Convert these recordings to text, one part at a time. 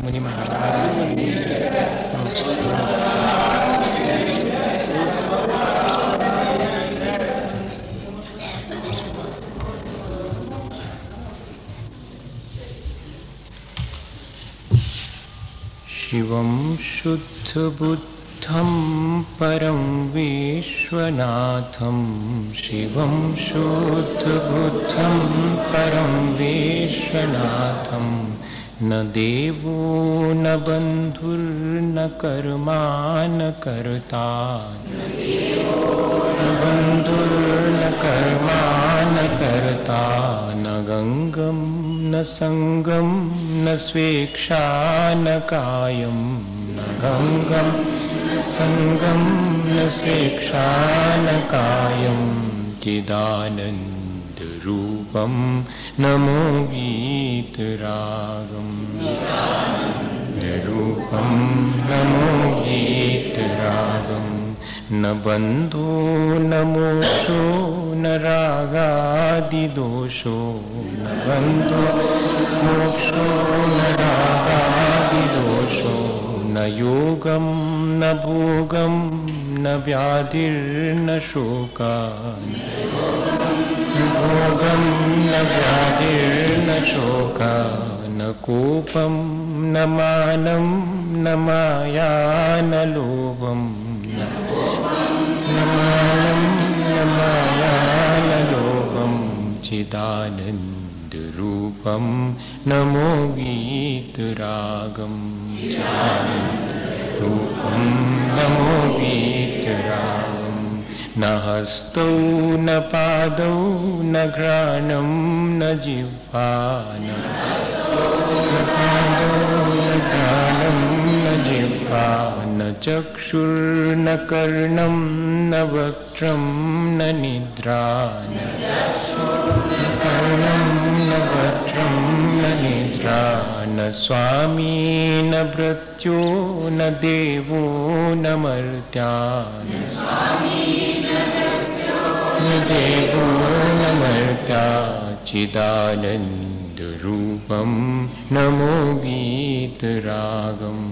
मुनि महाराज की शिवं शुद्धबुद्धं परं विश्वनाथं शिवं शुद्धबुद्धं परं विश्वनाथं न देवो न बन्धुर्न कर्मा न कर्ता न बन्धुर्न कर्मा न कर्ता न गङ्गं न सङ्गं न स्वेच्छा न कायं न गङ्गं सङ्गं न स्वेच्छा न कायं चिदानन्दरूपं नमो वीतरागं रूपं नमो वीतरागं न बन्धो न मोक्षो न रागादिदोषो न बन्धो मोक्षो न रागादिदोषो न योगं न भोगं न व्याधिर्न शोका न भोगं न व्याधिर्न शोका न कोपं न मानं न माया न लोभं न मानं न माया न लोभं चिदानन्दरूपं नमो वीतरागं रूपं नमो वीतरागं न हस्तौ न पादौ न घ्राणं न जिह्वा न पादौ न घ्राणं न जिह्वा न चक्षुर्न कर्णं न वक्त्रं न निद्रा न कर्णं न वक्त्रं न निद्रा न स्वामी न भृत्यो न देवो न मर्त्या न देवो न मर्त्या चिदानन्दरूपं नमो वीतरागं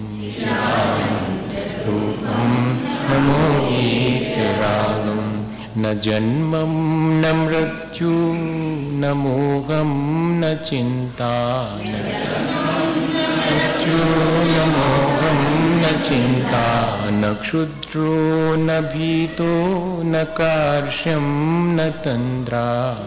रूपं नमो वीतरागं न जन्मं न मृत्यु न मोहं न चिन्ता न मृत्यु न मोहं न चिन्ता न क्षुद्रो न भीतो न कार्श्यं न तन्द्रा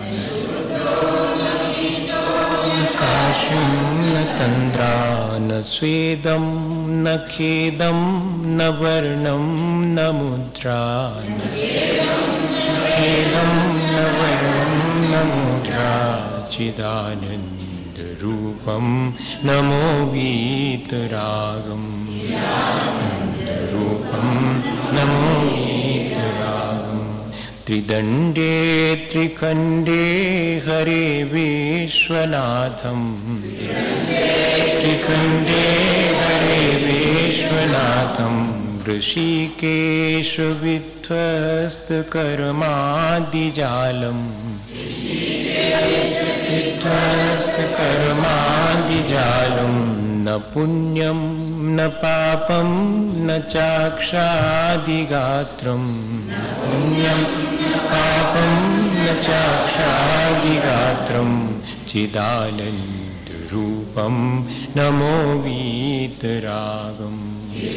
काश्यं न तन्द्रा न स्वेदं न खेदं न वर्णं न मुद्रा न खेदं न वर्णं न मुद्रा चिदानन्दरूपं नमो वीतरागं रूपं नमो वीतरागं त्रिदण्डे त्रिखण्डे हरे विश्वनाथं त्रिखण्डे हरे विश्वनाथं ऋषिकेश विध्वस्तकर्मादिजालं विध्वस्तकर्मादिजालं न पुण्यं न पापं न चाक्षादिगात्रं पुण्यं पापं न चाक्षादिगात्रं चिदानन्दरूपं नमो वीतरागं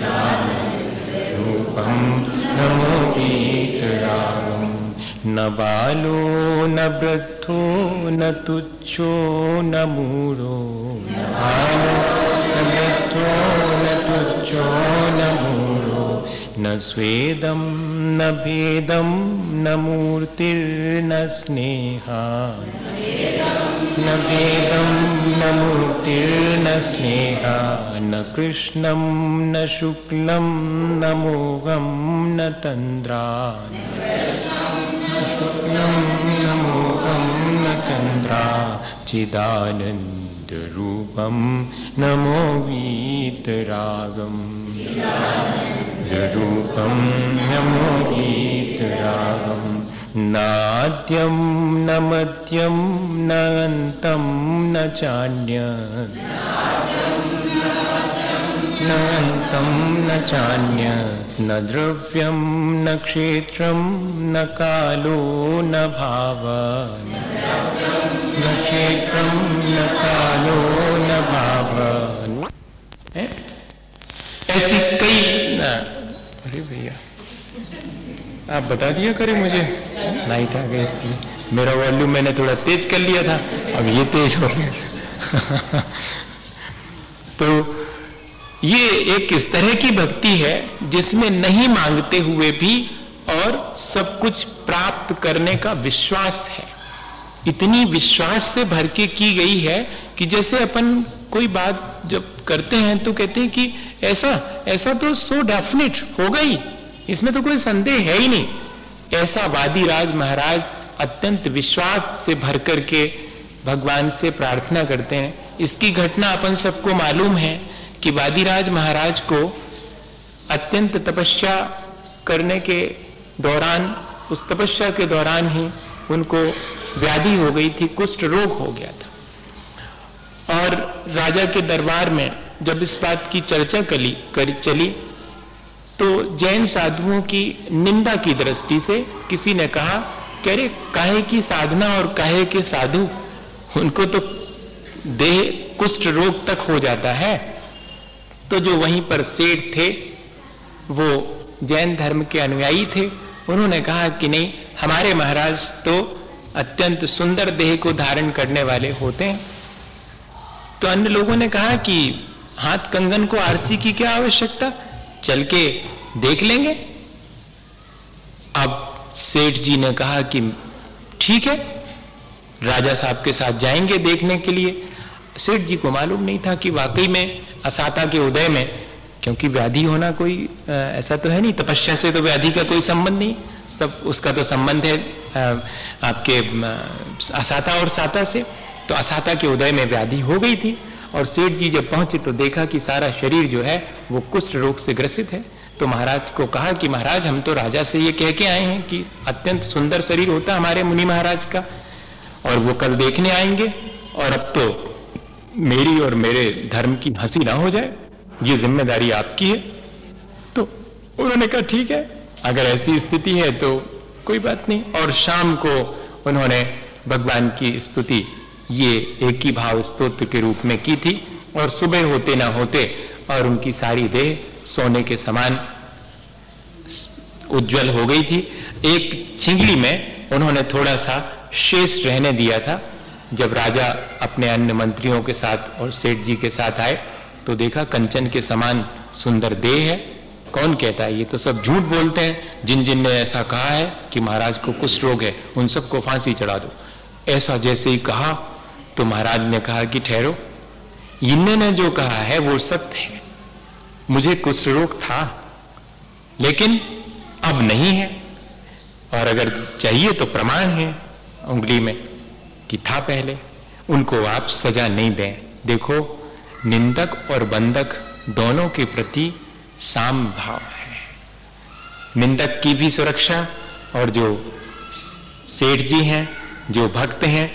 रूपं नमो वीतरागं न बालो न वृद्धो न तुच्छो न मूढो न बालो न वृद्धो न तुच्छो न मूढो न स्वेदं न भेदं न मूर्तिर्न स्नेहा न भेदं न मूर्तिर्न स्नेहा न कृष्णं न शुक्लं न मोहं न तन्द्रा शुक्लं न मोहं न तन्द्रा चिदानन्दरूपं नमो वीतरागं रूपं नमो वीतरागं नाद्यं न मध्यं न अन्तं न चान्यत् जातं न चान्य न द्रव्यं न क्षेत्रं न कालो न भाव न क्षेत्रं न कालो न भाव। ऐसी कई अरे भैया आप बता दिया करें मुझे, लाइट आ गई इसलिए मेरा वॉल्यूम मैंने थोड़ा तेज कर लिया था, अब ये तेज हो गया। तो ये एक इस तरह की भक्ति है जिसमें नहीं मांगते हुए भी और सब कुछ प्राप्त करने का विश्वास है। इतनी विश्वास से भर के की गई है कि जैसे अपन कोई बात जब करते हैं तो कहते हैं कि ऐसा ऐसा तो सो डेफिनेट हो गई, इसमें तो कोई संदेह है ही नहीं। ऐसा वादीराज महाराज अत्यंत विश्वास से भर करके भगवान से प्रार्थना करते हैं। इसकी घटना अपन सबको मालूम है कि वादीराज महाराज को अत्यंत तपस्या करने के दौरान, उस तपस्या के दौरान ही उनको व्याधि हो गई थी, कुष्ठ रोग हो गया था। और राजा के दरबार में जब इस बात की चर्चा चली तो जैन साधुओं की निंदा की दृष्टि से किसी ने कहा कि अरे काहे की साधना और काहे के साधु, उनको तो देह कुष्ठ रोग तक हो जाता है। तो जो वहीं पर सेठ थे वो जैन धर्म के अनुयायी थे, उन्होंने कहा कि नहीं, हमारे महाराज तो अत्यंत सुंदर देह को धारण करने वाले होते हैं। तो अन्य लोगों ने कहा कि हाथ कंगन को आरसी की क्या आवश्यकता, चल के देख लेंगे। अब सेठ जी ने कहा कि ठीक है, राजा साहब के साथ जाएंगे देखने के लिए। सेठ जी को मालूम नहीं था कि वाकई में असाता के उदय में, क्योंकि व्याधि होना कोई ऐसा तो है नहीं, तपस्या से तो व्याधि का कोई संबंध नहीं, सब उसका तो संबंध है आपके असाता और साता से। तो असाता के उदय में व्याधि हो गई थी और सेठ जी जब पहुंचे तो देखा कि सारा शरीर जो है वो कुष्ठ रोग से ग्रसित है। तो महाराज को कहा कि महाराज हम तो राजा से ये कह के आए हैं कि अत्यंत सुंदर शरीर होता हमारे मुनि महाराज का और वो कल देखने आएंगे, और अब तो मेरी और मेरे धर्म की हंसी ना हो जाए, ये जिम्मेदारी आपकी है। तो उन्होंने कहा ठीक है, अगर ऐसी स्थिति है तो कोई बात नहीं। और शाम को उन्होंने भगवान की स्तुति ये एक ही भाव स्तोत्र के रूप में की थी और सुबह होते ना होते और उनकी सारी देह सोने के समान उज्जवल हो गई थी। एक छिंगली में उन्होंने थोड़ा सा शेष रहने दिया था। जब राजा अपने अन्य मंत्रियों के साथ और सेठ जी के साथ आए तो देखा कंचन के समान सुंदर देह है। कौन कहता है, ये तो सब झूठ बोलते हैं, जिन जिन ने ऐसा कहा है कि महाराज को कुष्ठ रोग है उन सबको फांसी चढ़ा दो। ऐसा जैसे ही कहा तो महाराज ने कहा कि ठहरो, इन्होंने जो कहा है वो सत्य है, मुझे कुष्ठ रोग था लेकिन अब नहीं है, और अगर चाहिए तो प्रमाण है उंगली में कि था पहले। उनको आप सजा नहीं दें। देखो, निंदक और बंधक दोनों के प्रति साम भाव है। निंदक की भी सुरक्षा और जो सेठ जी हैं, जो भक्त हैं,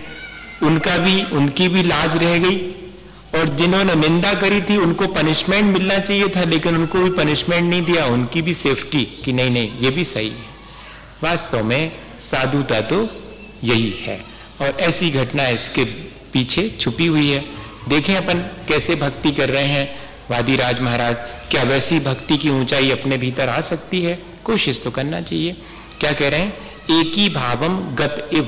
उनकी भी लाज रह गई। और जिन्होंने निंदा करी थी उनको पनिशमेंट मिलना चाहिए था लेकिन उनको भी पनिशमेंट नहीं दिया, उनकी भी सेफ्टी कि नहीं नहीं ये भी सही है। वास्तव में साधुता तो यही है और ऐसी घटना इसके पीछे छुपी हुई है। देखें अपन कैसे भक्ति कर रहे हैं वादीराज महाराज, क्या वैसी भक्ति की ऊंचाई अपने भीतर आ सकती है? कोशिश तो करना चाहिए। क्या कह रहे हैं, एक ही भावम गत इव,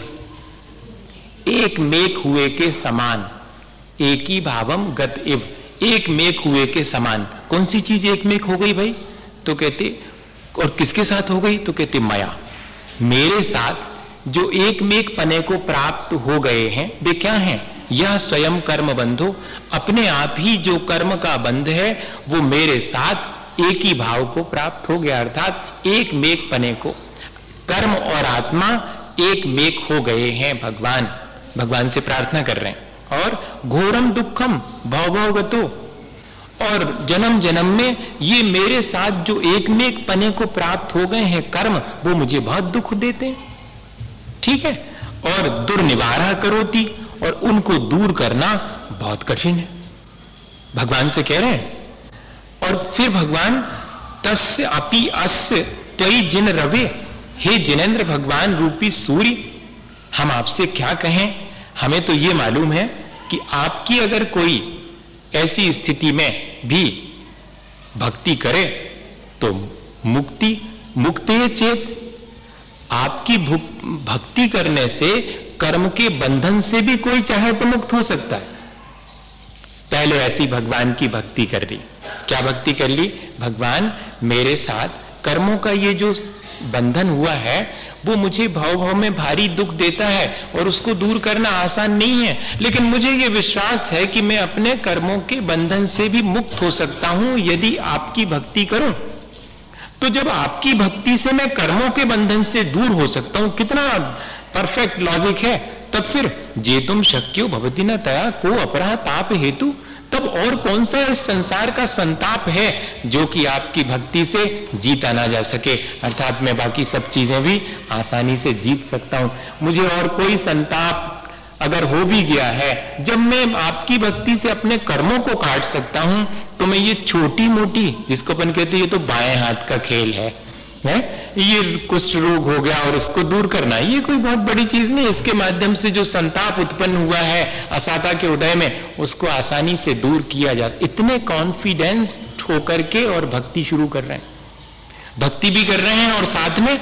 एक मेघ हुए के समान। एक ही भावम गत इव, एक मेघ हुए के समान। कौन सी चीज एक मेघ हो गई भाई? तो कहते, और किसके साथ हो गई? तो कहते माया, मेरे साथ जो एक मेघ पने को प्राप्त हो गए हैं वे क्या हैं? यह स्वयं कर्म बंधो, अपने आप ही जो कर्म का बंध है वो मेरे साथ एक ही भाव को प्राप्त हो गया। अर्थात एक मेघ पने को, कर्म और आत्मा एक मेघ हो गए हैं। भगवान से प्रार्थना कर रहे हैं। और घोरम दुखम भवगतो, और जन्म जन्म में ये मेरे साथ जो एक मेघ पने को प्राप्त हो गए हैं कर्म, वो मुझे बहुत दुख देते हैं। ठीक है, और दुर्निवारा करोति, और उनको दूर करना बहुत कठिन है। भगवान से कह रहे हैं और फिर भगवान तस्य अपि अस्य त्वयि जिन रवे, हे जिनेंद्र भगवान रूपी सूर्य, हम आपसे क्या कहें। हमें तो ये मालूम है कि आपकी अगर कोई ऐसी स्थिति में भी भक्ति करे तो मुक्ति चेत, आपकी भक्ति करने से कर्म के बंधन से भी कोई चाहे तो मुक्त हो सकता है। पहले ऐसी भगवान की भक्ति कर ली। क्या भक्ति कर ली? भगवान मेरे साथ कर्मों का ये जो बंधन हुआ है वो मुझे भाव भाव में भारी दुख देता है और उसको दूर करना आसान नहीं है, लेकिन मुझे ये विश्वास है कि मैं अपने कर्मों के बंधन से भी मुक्त हो सकता हूं यदि आपकी भक्ति करूं। तो जब आपकी भक्ति से मैं कर्मों के बंधन से दूर हो सकता हूं, कितना परफेक्ट लॉजिक है। तब फिर जे तुम शक्यो भवति न तया को अपराह ताप हेतु, तब और कौन सा इस संसार का संताप है जो कि आपकी भक्ति से जीता ना जा सके। अर्थात मैं बाकी सब चीजें भी आसानी से जीत सकता हूं। मुझे और कोई संताप अगर हो भी गया है, जब मैं आपकी भक्ति से अपने कर्मों को काट सकता हूं, तो मैं ये छोटी मोटी, जिसको अपन कहते हैं ये तो बाएं हाथ का खेल है, ये कुष्ठ रोग हो गया और इसको दूर करना, ये कोई बहुत बड़ी चीज नहीं। इसके माध्यम से जो संताप उत्पन्न हुआ है असाता के उदय में, उसको आसानी से दूर किया जाता। इतने कॉन्फिडेंस होकर के और भक्ति शुरू कर रहे हैं, भक्ति भी कर रहे हैं और साथ में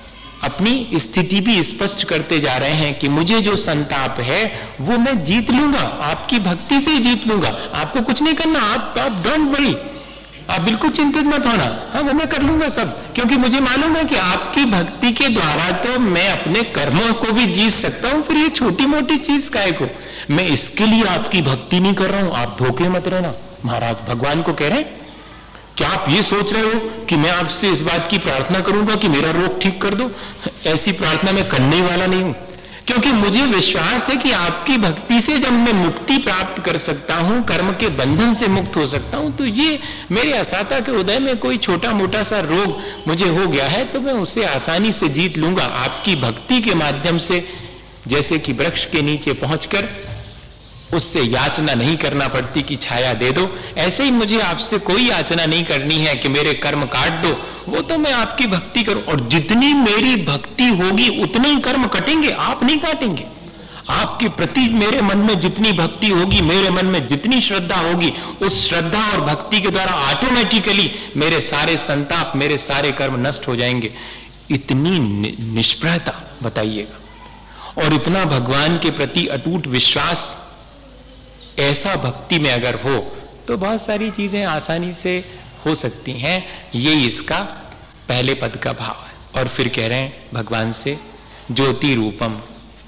अपनी स्थिति भी स्पष्ट करते जा रहे हैं कि मुझे जो संताप है वो मैं जीत लूंगा, आपकी भक्ति से ही जीत लूंगा। आपको कुछ नहीं करना, आप डोंट वरी, आप बिल्कुल चिंतित मत होना, हाँ वो मैं कर लूंगा सब, क्योंकि मुझे मालूम है कि आपकी भक्ति के द्वारा तो मैं अपने कर्मों को भी जीत सकता हूं। फिर ये छोटी मोटी चीज काहे को, मैं इसके लिए आपकी भक्ति नहीं कर रहा हूं, आप धोखे मत रहना। महाराज भगवान को कह रहे हैं, क्या आप ये सोच रहे हो कि मैं आपसे इस बात की प्रार्थना करूंगा कि मेरा रोग ठीक कर दो? ऐसी प्रार्थना मैं करने वाला नहीं हूं, क्योंकि मुझे विश्वास है कि आपकी भक्ति से जब मैं मुक्ति प्राप्त कर सकता हूं, कर्म के बंधन से मुक्त हो सकता हूं, तो ये मेरे असाता के उदय में कोई छोटा मोटा सा रोग मुझे हो गया है तो मैं उसे आसानी से जीत लूंगा आपकी भक्ति के माध्यम से। जैसे कि वृक्ष के नीचे पहुंचकर उससे याचना नहीं करना पड़ती कि छाया दे दो, ऐसे ही मुझे आपसे कोई याचना नहीं करनी है कि मेरे कर्म काट दो, वो तो मैं आपकी भक्ति करूं। और जितनी मेरी भक्ति होगी उतने ही कर्म कटेंगे, आप नहीं काटेंगे। आपके प्रति मेरे मन में जितनी भक्ति होगी, मेरे मन में जितनी श्रद्धा होगी, उस श्रद्धा और भक्ति के द्वारा ऑटोमेटिकली मेरे सारे संताप, मेरे सारे कर्म नष्ट हो जाएंगे। इतनी निष्प्रहता बताइएगा, और इतना भगवान के प्रति अटूट विश्वास ऐसा भक्ति में अगर हो तो बहुत सारी चीजें आसानी से हो सकती हैं। ये इसका पहले पद का भाव है। और फिर कह रहे हैं भगवान से ज्योति रूपम,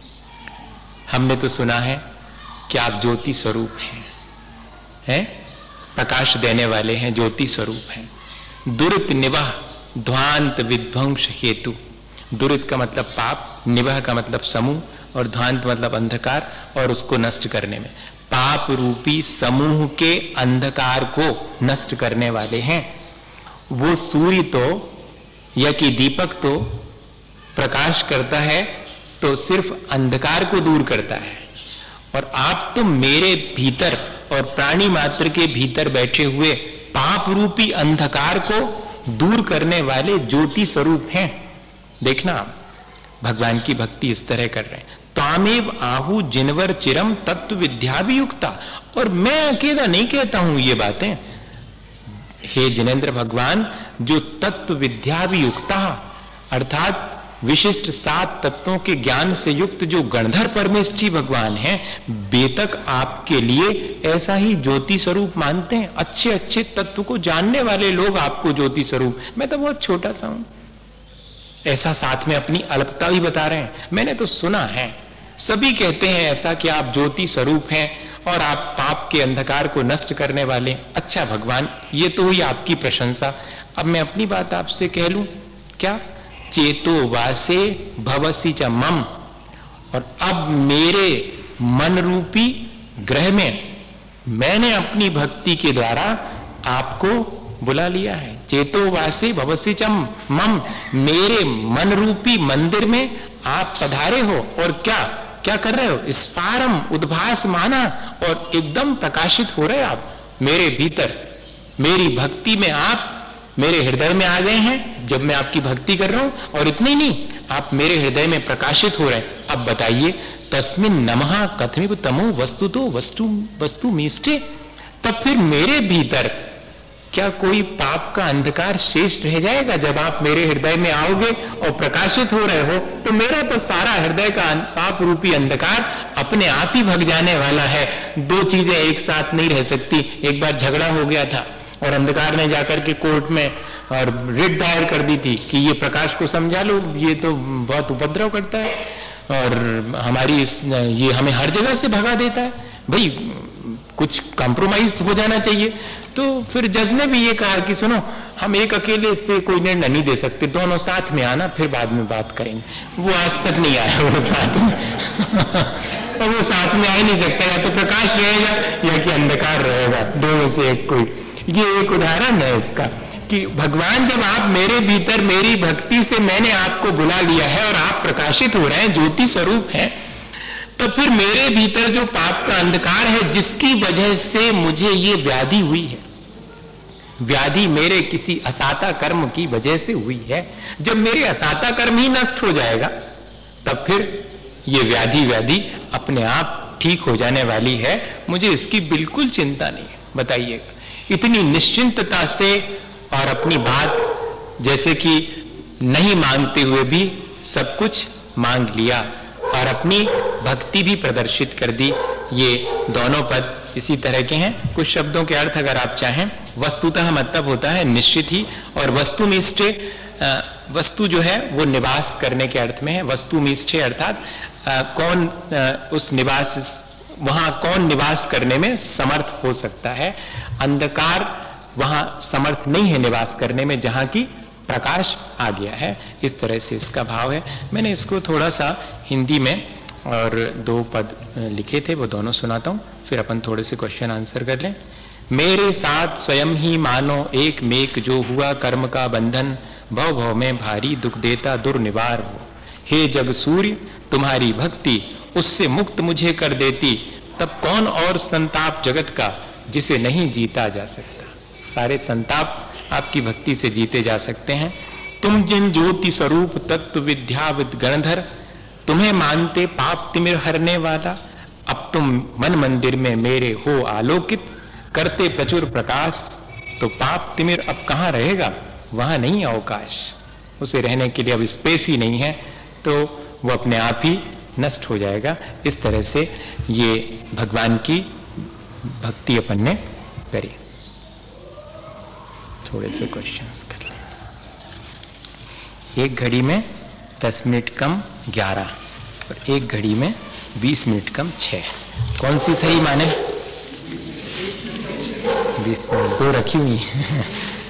हमने तो सुना है कि आप ज्योति स्वरूप हैं, प्रकाश देने वाले हैं, ज्योति स्वरूप हैं। दुरित निवाह ध्वांत विध्वंस हेतु, दुरित का मतलब पाप, निवाह का मतलब समूह, और ध्वांत मतलब अंधकार, और उसको नष्ट करने में पाप रूपी समूह के अंधकार को नष्ट करने वाले हैं। वो सूर्य तो या कि दीपक तो प्रकाश करता है तो सिर्फ अंधकार को दूर करता है, और आप तो मेरे भीतर और प्राणी मात्र के भीतर बैठे हुए पाप रूपी अंधकार को दूर करने वाले ज्योति स्वरूप हैं। देखना आप भगवान की भक्ति इस तरह कर रहे हैं। तामेव आहु जिनवर चिरम तत्व विद्या भी युक्ता, और मैं अकेला नहीं कहता हूं ये बातें, हे जिनेंद्र भगवान, जो तत्व विद्या भी युक्ता अर्थात विशिष्ट 7 तत्वों के ज्ञान से युक्त जो गणधर परमेष्ठी भगवान हैं, बेतक आपके लिए ऐसा ही ज्योति स्वरूप मानते हैं। अच्छे अच्छे तत्व को जानने वाले लोग आपको ज्योति स्वरूप, मैं तो बहुत छोटा सा हूं, ऐसा साथ में अपनी अल्पता भी बता रहे हैं। मैंने तो सुना है, सभी कहते हैं ऐसा कि आप ज्योति स्वरूप हैं और आप पाप के अंधकार को नष्ट करने वाले। अच्छा भगवान, ये तो हुई आपकी प्रशंसा। अब मैं अपनी बात आपसे कह लूं क्या? चेतो वासे भवसी च मम, और अब मेरे मन रूपी ग्रह में मैंने अपनी भक्ति के द्वारा आपको बुला लिया है। चेतो वासे भवसी च मम, मेरे मन रूपी मंदिर में आप पधारे हो, और क्या क्या कर रहे हो? स्फारम उद्भास माना, और एकदम प्रकाशित हो रहे आप मेरे भीतर। मेरी भक्ति में आप मेरे हृदय में आ गए हैं जब मैं आपकी भक्ति कर रहा हूं, और इतनी नहीं, आप मेरे हृदय में प्रकाशित हो रहे हैं। अब बताइए, तस्मिन नमः कथमिव तमो वस्तु तो वस्तु मीष्टे, तब फिर मेरे भीतर क्या कोई पाप का अंधकार शेष रह जाएगा? जब आप मेरे हृदय में आओगे और प्रकाशित हो रहे हो, तो मेरा तो सारा हृदय का पाप रूपी अंधकार अपने आप ही भग जाने वाला है। दो चीजें एक साथ नहीं रह सकती। एक बार झगड़ा हो गया था और अंधकार ने जाकर के कोर्ट में और रिट दायर कर दी थी कि ये प्रकाश को समझा लो, ये तो बहुत उपद्रव करता है और ये हमें हर जगह से भगा देता है। भाई कुछ कॉम्प्रोमाइज हो जाना चाहिए। तो फिर जज ने भी ये कहा कि सुनो, हम एक अकेले से कोई निर्णय नहीं दे सकते, दोनों साथ में आना, फिर बाद में बात करेंगे। वो आज तक नहीं आया वो साथ में और वो साथ में आ ही नहीं सकता, या तो प्रकाश रहेगा या कि अंधकार रहेगा, दोनों से एक कोई। ये एक उदाहरण है इसका कि भगवान जब आप मेरे भीतर मेरी भक्ति से मैंने आपको बुला लिया है और आप प्रकाशित हो रहे हैं, ज्योति स्वरूप है, तो फिर मेरे भीतर जो पाप का अंधकार है जिसकी वजह से मुझे ये व्याधि हुई है, व्याधि मेरे किसी असाता कर्म की वजह से हुई है। जब मेरे असाता कर्म ही नष्ट हो जाएगा तब फिर ये व्याधि अपने आप ठीक हो जाने वाली है। मुझे इसकी बिल्कुल चिंता नहीं है। बताइएगा, इतनी निश्चिंतता से और अपनी बात जैसे कि नहीं मांगते हुए भी सब कुछ मांग लिया और अपनी भक्ति भी प्रदर्शित कर दी। ये दोनों पद इसी तरह के हैं। कुछ शब्दों के अर्थ अगर आप चाहें, वस्तुतः मतलब होता है निश्चित ही, और वस्तुनिष्ठे, वस्तु जो है वो निवास करने के अर्थ में है। वस्तुनिष्ठे अर्थात कौन उस निवास, वहां कौन निवास करने में समर्थ हो सकता है। अंधकार वहां समर्थ नहीं है निवास करने में जहां की प्रकाश आ गया है। इस तरह से इसका भाव है। मैंने इसको थोड़ा सा हिंदी में और दो पद लिखे थे, वो दोनों सुनाता हूं, फिर अपन थोड़े से क्वेश्चन आंसर कर लें। मेरे साथ स्वयं ही मानो एक मेक जो हुआ कर्म का बंधन, भव भव में भारी दुख देता दुर्निवार हो। हे जग सूर्य तुम्हारी भक्ति उससे मुक्त मुझे कर देती, तब कौन और संताप जगत का जिसे नहीं जीता जा सकता। सारे संताप आपकी भक्ति से जीते जा सकते हैं। तुम जिन ज्योति स्वरूप तत्व विद्याविद गणधर, तुम्हें मानते पाप तिमिर हरने वाला, अब तुम मन मंदिर में मेरे हो आलोकित, करते प्रचुर प्रकाश, तो पाप तिमिर अब कहां रहेगा, वहां नहीं अवकाश। उसे रहने के लिए अब स्पेस ही नहीं है, तो वो अपने आप ही नष्ट हो जाएगा। इस तरह से ये भगवान की भक्ति अपन ने करी। थोड़े से क्वेश्चंस कर लें। एक घड़ी में 10 मिनट कम 11 और एक घड़ी में 20 मिनट कम 6, कौन सी सही माने? 20 मिनट, दो रखी हुई है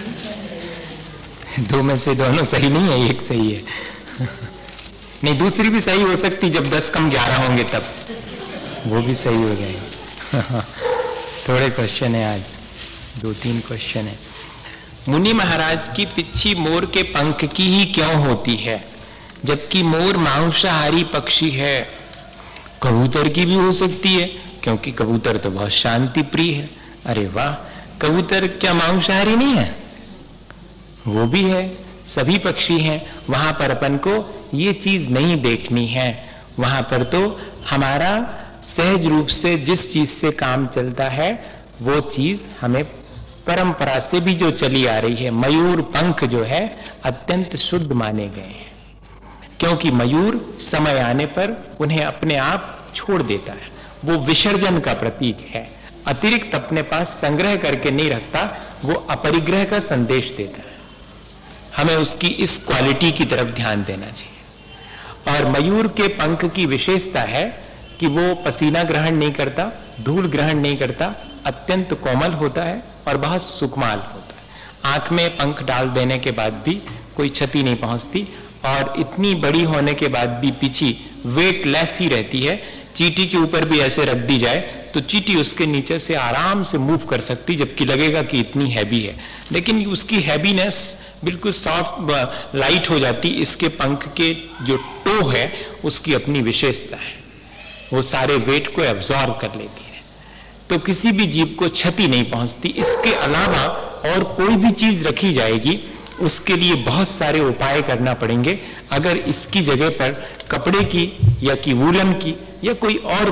दो में से दोनों सही नहीं है, एक सही है नहीं, दूसरी भी सही हो सकती, जब 10 कम 11 होंगे तब वो भी सही हो जाएगा थोड़े क्वेश्चन है आज, 2-3 क्वेश्चन है। मुनि महाराज की पिच्छी मोर के पंख की ही क्यों होती है, जबकि मोर मांसाहारी पक्षी है? कबूतर की भी हो सकती है, क्योंकि कबूतर तो बहुत शांति प्रिय है। अरे वाह, कबूतर क्या मांसाहारी नहीं है? वो भी है, सभी पक्षी हैं। वहां पर अपन को ये चीज नहीं देखनी है। वहां पर तो हमारा सहज रूप से जिस चीज से काम चलता है वो चीज हमें परंपरा से भी जो चली आ रही है। मयूर पंख जो है अत्यंत शुद्ध माने गए हैं, क्योंकि मयूर समय आने पर उन्हें अपने आप छोड़ देता है। वो विसर्जन का प्रतीक है, अतिरिक्त अपने पास संग्रह करके नहीं रखता, वो अपरिग्रह का संदेश देता है। हमें उसकी इस क्वालिटी की तरफ ध्यान देना चाहिए। और मयूर के पंख की विशेषता है कि वो पसीना ग्रहण नहीं करता, धूल ग्रहण नहीं करता, अत्यंत कोमल होता है और बहुत सुकुमार होता है। आंख में पंख डाल देने के बाद भी कोई क्षति नहीं पहुंचती, और इतनी बड़ी होने के बाद भी पीछी वेटलेस ही रहती है। चींटी के ऊपर भी ऐसे रख दी जाए तो चींटी उसके नीचे से आराम से मूव कर सकती, जबकि लगेगा कि इतनी हैवी है, लेकिन उसकी हैवीनेस बिल्कुल सॉफ्ट लाइट हो जाती। इसके पंख के जो टो है उसकी अपनी विशेषता है, वो सारे वेट को एब्जॉर्ब कर लेती है, तो किसी भी जीव को क्षति नहीं पहुंचती। इसके अलावा और कोई भी चीज रखी जाएगी उसके लिए बहुत सारे उपाय करना पड़ेंगे। अगर इसकी जगह पर कपड़े की या कि वूलन की या कोई और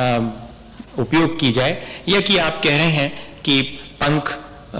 उपयोग की जाए, या कि आप कह रहे हैं कि पंख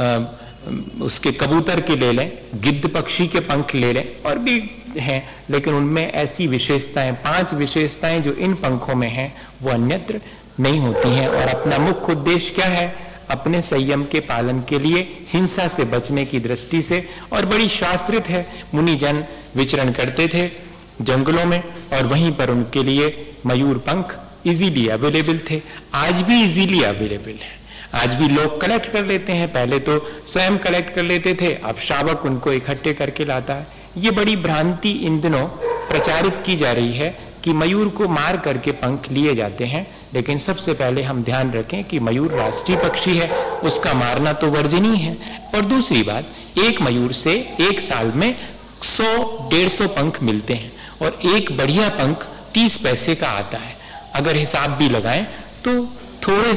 उसके कबूतर के ले लें, गिद्ध पक्षी के पंख ले लें, और भी हैं, लेकिन उनमें ऐसी विशेषताएं, 5 विशेषताएं जो इन पंखों में हैं वो अन्यत्र नहीं होती हैं। और अपना मुख्य उद्देश्य क्या है? अपने संयम के पालन के लिए, हिंसा से बचने की दृष्टि से। और बड़ी शास्त्रित है, मुनि जन विचरण करते थे जंगलों में और वहीं पर उनके लिए मयूर पंख इजीली अवेलेबल थे। आज भी इजीली अवेलेबल है, आज भी लोग कलेक्ट कर लेते हैं। पहले तो स्वयं कलेक्ट कर लेते थे, अब शावक उनको इकट्ठे करके लाता है। ये बड़ी भ्रांति इन दिनों प्रचारित की जा रही है कि मयूर को मार करके पंख लिए जाते हैं, लेकिन सबसे पहले हम ध्यान रखें कि मयूर राष्ट्रीय पक्षी है, उसका मारना तो वर्जनीय है। और दूसरी बात, एक मयूर से एक साल में 100-150 पंख मिलते हैं और एक बढ़िया पंख 30 पैसे का आता है। अगर हिसाब भी लगाएं तो थोड़े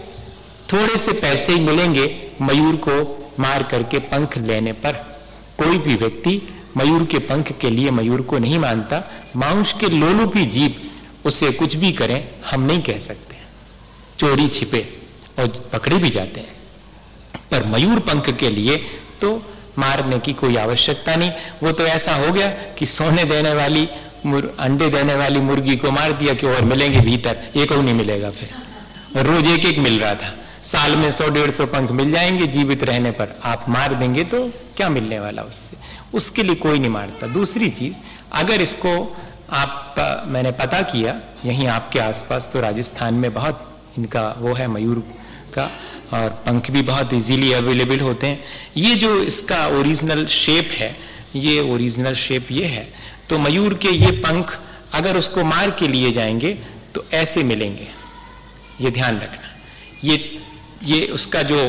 से पैसे ही मिलेंगे मयूर को मार करके पंख लेने पर। कोई भी व्यक्ति मयूर के पंख के लिए मयूर को नहीं मानता। मांस के लोलुपी जीव उसे कुछ भी करें हम नहीं कह सकते, चोरी छिपे और पकड़े भी जाते हैं, पर मयूर पंख के लिए तो मारने की कोई आवश्यकता नहीं। वो तो ऐसा हो गया कि सोने देने वाली अंडे देने वाली मुर्गी को मार दिया कि और मिलेंगे भीतर, एक और नहीं मिलेगा। फिर रोज एक मिल रहा था, साल में 100-150 पंख मिल जाएंगे जीवित रहने पर। आप मार देंगे तो क्या मिलने वाला उससे? उसके लिए कोई नहीं मारता। दूसरी चीज, अगर इसको मैंने पता किया यहीं आपके आसपास, तो राजस्थान में बहुत इनका वो है मयूर का, और पंख भी बहुत इजीली अवेलेबल होते हैं। ये जो इसका ओरिजिनल शेप है, ये ओरिजिनल शेप ये है, तो मयूर के ये पंख अगर उसको मार के लिए जाएंगे तो ऐसे मिलेंगे, ये ध्यान रखना। ये उसका जो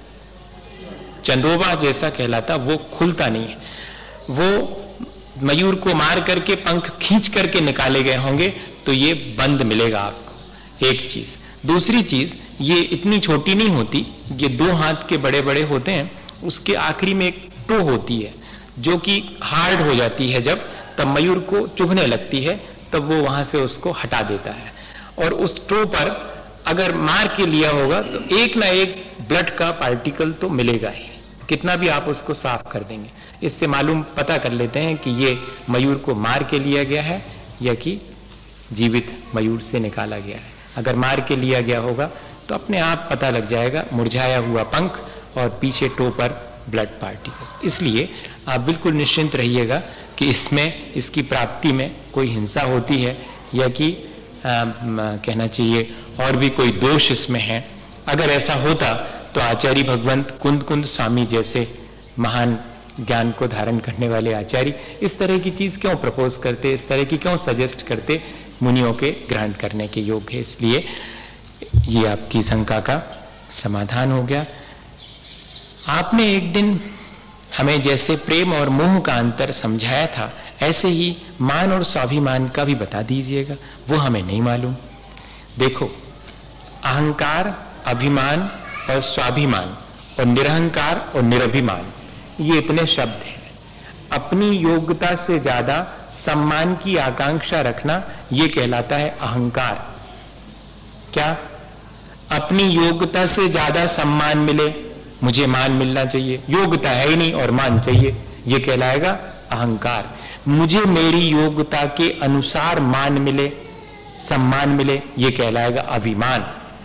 चंदोबा जैसा कहलाता वो खुलता नहीं है। वो मयूर को मार करके पंख खींच करके निकाले गए होंगे तो ये बंद मिलेगा आपको, एक चीज। दूसरी चीज, ये इतनी छोटी नहीं होती, ये 2 हाथ के बड़े बड़े होते हैं। उसके आखिरी में एक टो होती है जो कि हार्ड हो जाती है, जब तब मयूर को चुभने लगती है तब वो वहां से उसको हटा देता है। और उस टो पर अगर मार के लिया होगा तो एक ना एक ब्लड का पार्टिकल तो मिलेगा ही, कितना भी आप उसको साफ कर देंगे। इससे मालूम पता कर लेते हैं कि ये मयूर को मार के लिया गया है या कि जीवित मयूर से निकाला गया है। अगर मार के लिया गया होगा तो अपने आप पता लग जाएगा, मुरझाया हुआ पंख और पीछे टो पर ब्लड पार्टिकल्स। इसलिए आप बिल्कुल निश्चिंत रहिएगा कि इसमें, इसकी प्राप्ति में कोई हिंसा होती है या कि कहना चाहिए और भी कोई दोष इसमें है। अगर ऐसा होता तो आचार्य भगवंत कुंद स्वामी जैसे महान ज्ञान को धारण करने वाले आचार्य इस तरह की चीज क्यों प्रपोज करते, इस तरह की क्यों सजेस्ट करते? मुनियों के ग्रहण करने के योग्य है। इसलिए ये आपकी शंका का समाधान हो गया। आपने एक दिन हमें जैसे प्रेम और मोह का अंतर समझाया था, ऐसे ही मान और स्वाभिमान का भी बता दीजिएगा, वो हमें नहीं मालूम। देखो, अहंकार, अभिमान और स्वाभिमान और निरहंकार और निरभिमान, ये इतने शब्द हैं। अपनी योग्यता से ज्यादा सम्मान की आकांक्षा रखना, ये कहलाता है अहंकार। क्या? अपनी योग्यता से ज्यादा सम्मान मिले, मुझे मान मिलना चाहिए, योग्यता है ही नहीं और मान चाहिए, ये कहलाएगा अहंकार। मुझे मेरी योग्यता के अनुसार मान मिले, सम्मान मिले, ये कहलाएगा अभिमान।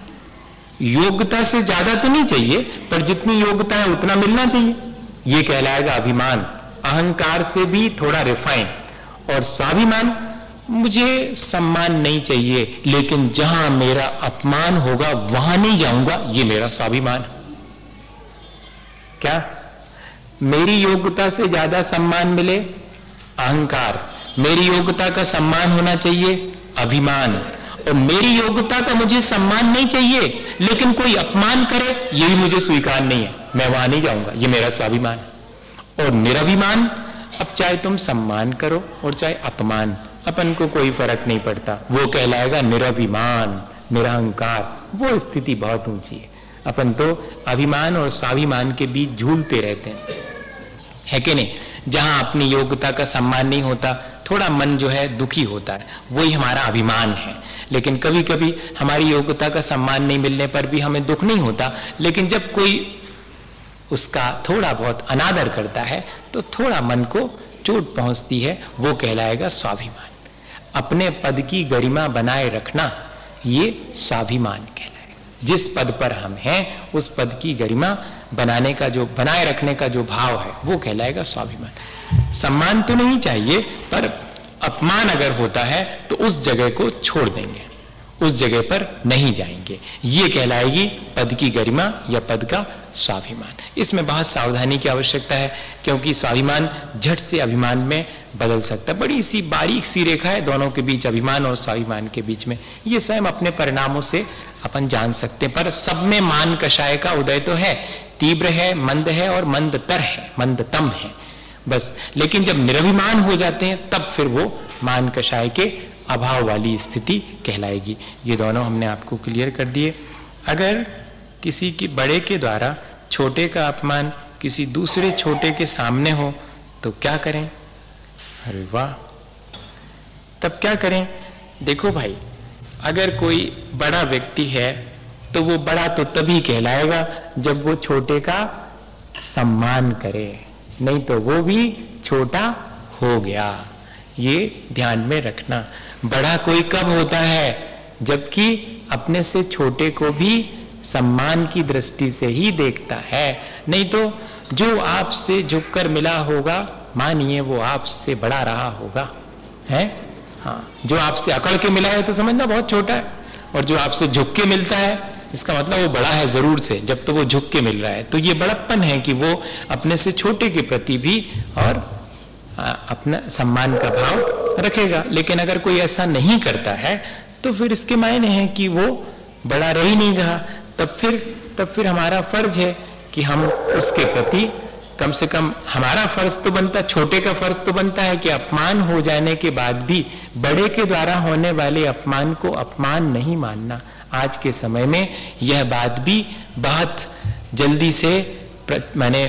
योग्यता से ज्यादा तो नहीं चाहिए, पर जितनी योग्यता है उतना मिलना चाहिए, ये कहलाएगा अभिमान। अहंकार से भी थोड़ा रिफाइन। और स्वाभिमान, मुझे सम्मान नहीं चाहिए, लेकिन जहां मेरा अपमान होगा वहां नहीं जाऊंगा, ये मेरा स्वाभिमान। क्या? मेरी योग्यता से ज्यादा सम्मान मिले, अहंकार। मेरी योग्यता का सम्मान होना चाहिए, अभिमान। और मेरी योग्यता का मुझे सम्मान नहीं चाहिए, लेकिन कोई अपमान करे, ये भी मुझे स्वीकार नहीं है, मैं वहां नहीं जाऊंगा, ये मेरा स्वाभिमान। और निरभिमान, अब चाहे तुम सम्मान करो और चाहे अपमान, अपन को कोई फर्क नहीं पड़ता, वो कहलाएगा निरभिमान, निरहंकार। वो स्थिति बहुत ऊंची है। अपन तो अभिमान और स्वाभिमान के बीच झूलते रहते हैं, है कि नहीं? जहां अपनी योग्यता का सम्मान नहीं होता, थोड़ा मन जो है दुखी होता है, वही हमारा अभिमान है। लेकिन कभी कभी हमारी योग्यता का सम्मान नहीं मिलने पर भी हमें दुख नहीं होता, लेकिन जब कोई उसका थोड़ा बहुत अनादर करता है तो थोड़ा मन को चोट पहुंचती है, वो कहलाएगा स्वाभिमान। अपने पद की गरिमा बनाए रखना, ये स्वाभिमान कहलाएगा। जिस पद पर हम हैं उस पद की गरिमा बनाने का जो, बनाए रखने का जो भाव है, वो कहलाएगा स्वाभिमान। सम्मान तो नहीं चाहिए, पर अपमान अगर होता है तो उस जगह को छोड़ देंगे, उस जगह पर नहीं जाएंगे, ये कहलाएगी पद की गरिमा या पद का स्वाभिमान। इसमें बहुत सावधानी की आवश्यकता है, क्योंकि स्वाभिमान झट से अभिमान में बदल सकता है। बड़ी सी बारीक सी रेखा है दोनों के बीच, अभिमान और स्वाभिमान के बीच में। ये स्वयं अपने परिणामों से अपन जान सकते हैं। पर सब में मान कषाय का उदय तो है, तीव्र है, मंद है और मंदतर है, मंदतम है बस। लेकिन जब निरभिमान हो जाते हैं तब फिर वो मान कषाय के अभाव वाली स्थिति कहलाएगी। ये दोनों हमने आपको क्लियर कर दिए। अगर किसी की बड़े के द्वारा छोटे का अपमान किसी दूसरे छोटे के सामने हो तो क्या करें? अरे वाह, तब क्या करें? देखो भाई, अगर कोई बड़ा व्यक्ति है तो वो बड़ा तो तभी कहलाएगा जब वो छोटे का सम्मान करे, नहीं तो वो भी छोटा हो गया। ये ध्यान में रखना। बड़ा कोई कब होता है? जबकि अपने से छोटे को भी सम्मान की दृष्टि से ही देखता है, नहीं तो जो आपसे झुककर मिला होगा, मानिए वो आपसे बड़ा रहा होगा, है? हाँ, जो आपसे अकड़ के मिला है तो समझना बहुत छोटा है, और जो आपसे झुक के मिलता है इसका मतलब वो बड़ा है जरूर से, जब तो वो झुक के मिल रहा है। तो ये बड़प्पन है कि वो अपने से छोटे के प्रति भी और अपना सम्मान का भाव रखेगा। लेकिन अगर कोई ऐसा नहीं करता है तो फिर इसके मायने हैं कि वो बड़ा रह ही नहीं रहा। तब फिर हमारा फर्ज है कि हम उसके प्रति कम से कम, हमारा फर्ज तो बनता, छोटे का फर्ज तो बनता है कि अपमान हो जाने के बाद भी बड़े के द्वारा होने वाले अपमान को अपमान नहीं मानना। आज के समय में यह बात भी बहुत जल्दी से माने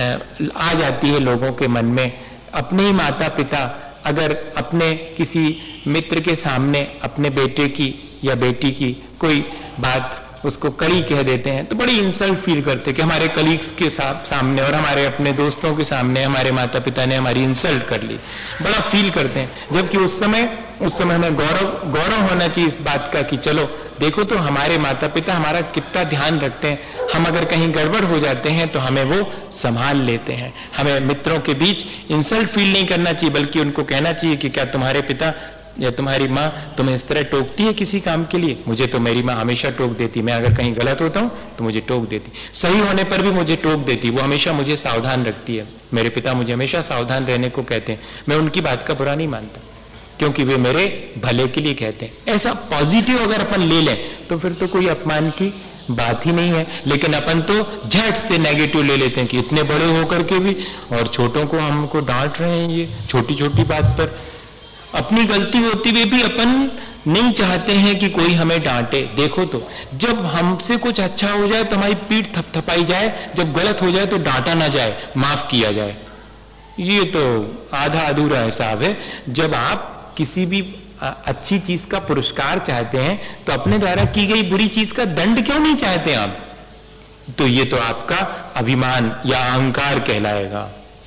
आ जाती है लोगों के मन में। अपने ही माता पिता अगर अपने किसी मित्र के सामने अपने बेटे की या बेटी की कोई बात उसको कड़ी कह देते हैं तो बड़ी इंसल्ट फील करते हैं कि हमारे कलीग्स के सामने और हमारे अपने दोस्तों के सामने हमारे माता पिता ने हमारी इंसल्ट कर ली, बड़ा फील करते हैं। जबकि उस समय हमें गौरव होना चाहिए इस बात का कि चलो देखो तो हमारे माता पिता हमारा कितना ध्यान रखते हैं। हम अगर कहीं गड़बड़ हो जाते हैं तो हमें वो संभाल लेते हैं। हमें मित्रों के बीच इंसल्ट फील नहीं करना चाहिए, बल्कि उनको कहना चाहिए कि क्या तुम्हारे पिता या तुम्हारी माँ तुम्हें इस तरह टोकती है किसी काम के लिए? मुझे तो मेरी माँ हमेशा टोक देती, मैं अगर कहीं गलत होता हूं तो मुझे टोक देती, सही होने पर भी मुझे टोक देती, वो हमेशा मुझे सावधान रखती है। मेरे पिता मुझे हमेशा सावधान रहने को कहते हैं। मैं उनकी बात का बुरा नहीं मानता, क्योंकि वे मेरे भले के लिए कहते हैं। ऐसा पॉजिटिव अगर अपन ले लें तो फिर तो कोई अपमान की बात ही नहीं है। लेकिन अपन तो झट से नेगेटिव ले लेते हैं कि इतने बड़े होकर के भी और छोटों को हमको डांट रहे हैं, ये छोटी छोटी बात पर। अपनी गलती होती हुई भी अपन नहीं चाहते हैं कि कोई हमें डांटे। देखो तो जब हमसे कुछ अच्छा हो जाए तो हमारी पीठ थपथपाई जाए, जब गलत हो जाए तो डांटा ना जाए, माफ किया जाए। ये तो आधा अधूरा हिसाब है। जब आप किसी भी अच्छी चीज का पुरस्कार चाहते हैं तो अपने द्वारा की गई बुरी चीज का दंड क्यों नहीं चाहते आप? तो ये तो आपका अभिमान या अहंकार कहलाएगा।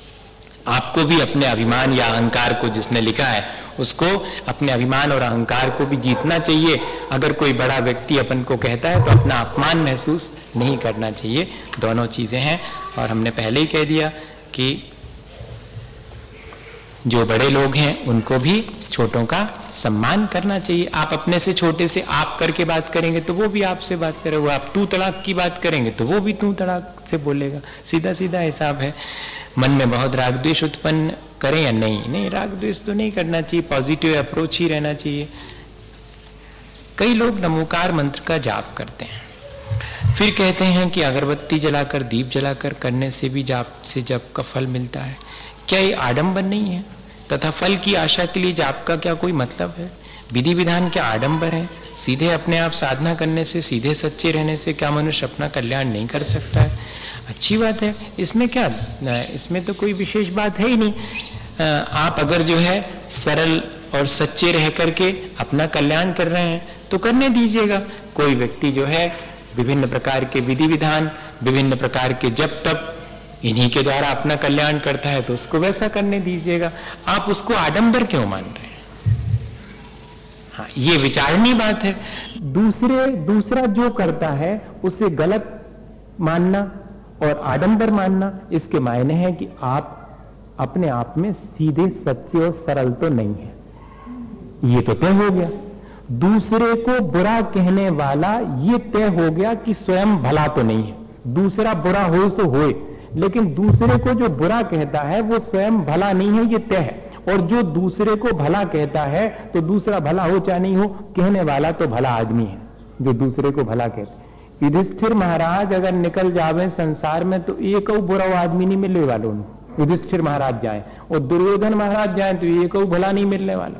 आपको भी अपने अभिमान या अहंकार को, जिसने लिखा है उसको, अपने अभिमान और अहंकार को भी जीतना चाहिए। अगर कोई बड़ा व्यक्ति अपन को कहता है तो अपना अपमान महसूस नहीं करना चाहिए। दोनों चीजें हैं। और हमने पहले ही कह दिया कि जो बड़े लोग हैं उनको भी छोटों का सम्मान करना चाहिए। आप अपने से छोटे से आप करके बात करेंगे तो वो भी आपसे बात करेगा। आप तू तड़ाक की बात करेंगे तो वो भी तू तड़ाक से बोलेगा। सीधा सीधा हिसाब है। मन में बहुत राग द्वेष उत्पन्न करें या नहीं, राग द्वेष तो नहीं करना चाहिए, पॉजिटिव अप्रोच ही रहना चाहिए। कई लोग नमोकार मंत्र का जाप करते हैं, फिर कहते हैं कि अगरबत्ती जलाकर, दीप जलाकर करने से भी जाप से जप का फल मिलता है। क्या ये आडंबर नहीं है? तथा फल की आशा के लिए जाप का क्या कोई मतलब है? विधि विधान क्या आडंबर है? सीधे अपने आप साधना करने से, सीधे सच्चे रहने से क्या मनुष्य अपना कल्याण नहीं कर सकता है? अच्छी बात है, इसमें क्या, इसमें तो कोई विशेष बात है ही नहीं। आप अगर जो है सरल और सच्चे रह करके अपना कल्याण कर रहे हैं तो करने दीजिएगा। कोई व्यक्ति जो है विभिन्न प्रकार के विधि विधान, विभिन्न प्रकार के जप तप, इन्हीं के द्वारा अपना कल्याण करता है तो उसको वैसा करने दीजिएगा। आप उसको आडंबर क्यों मान रहे हैं? हाँ, ये विचारनीय बात है। दूसरा जो करता है उसे गलत मानना और आडंबर मानना, इसके मायने हैं कि आप अपने आप में सीधे सच्चे और सरल तो नहीं है। ये तो तय हो गया। दूसरे को बुरा कहने वाला ये तय हो गया कि स्वयं भला तो नहीं है। दूसरा बुरा हो तो होए, लेकिन दूसरे को जो बुरा कहता है वो स्वयं भला नहीं है, ये तय है। और जो दूसरे को भला कहता है तो दूसरा भला हो चाहे नहीं हो, कहने वाला तो भला आदमी है जो दूसरे को भला कहते। युधिष्ठिर महाराज अगर निकल जावे संसार में तो एक बुरा आदमी नहीं मिलने वाला उन्हें। युधिष्ठिर महाराज जाए और दुर्योधन महाराज जाए तो एक भला नहीं मिलने वाला।